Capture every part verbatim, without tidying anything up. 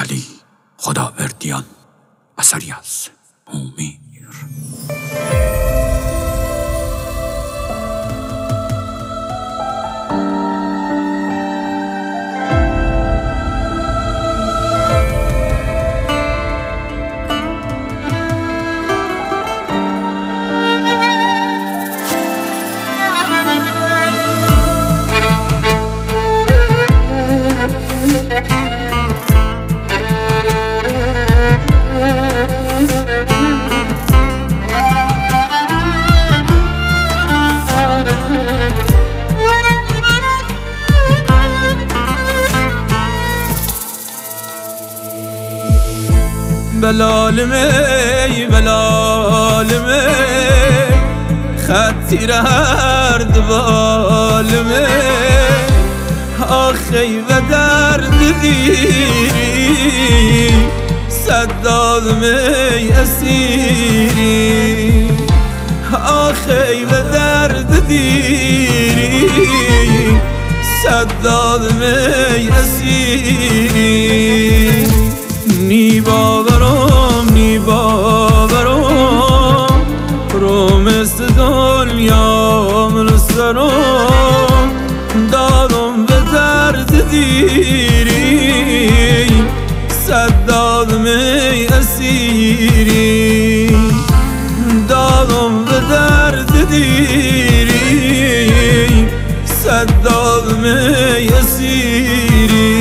علی خداوردیان، اثری از امید. بلالمه بلالمه خطی رهرد بالمه آخی و درد دیری صدادمه اسیری آخی و درد دیری صدادمه اسیری نی باورم نی باورم رو مثل دنیا من سرم دادم به درد دیری صدادم اسیری دادم به درد دیری صدادم اسیری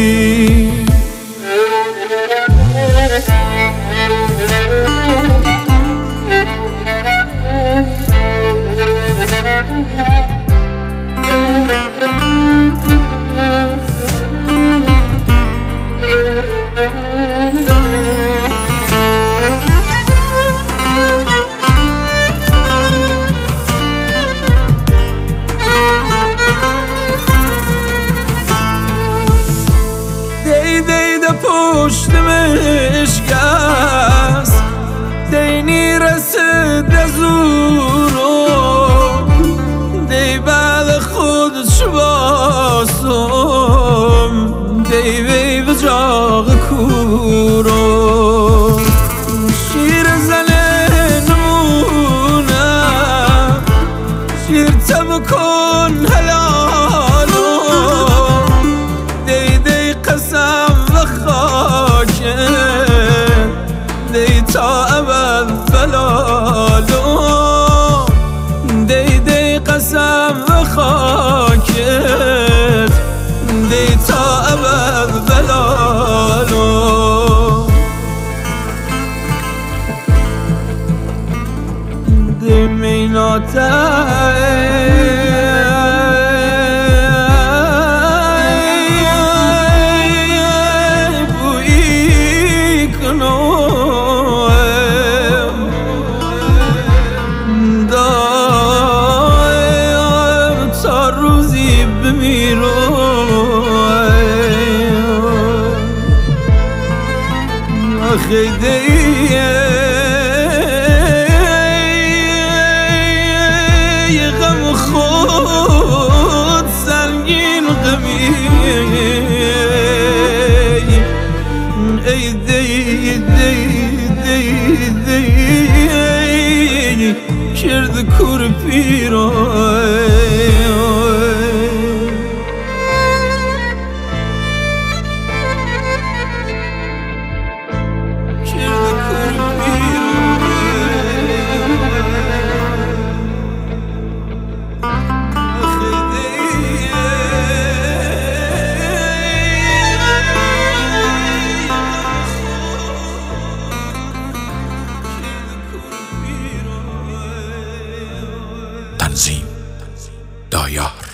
پشت مشکست دینی رسد زورو دی بعد خودش باسم دی بی بجاق کورو شیر زنه نمونه شیر تب کن حلالو دی دی قسم دی تا ابد بلالو دی دی قسم و خاکت دی تا ابد بلالو دی میناته خیده غم خود سنگین غمی ای دی دی دی دی کرد کور پیرو تنظیم دایار.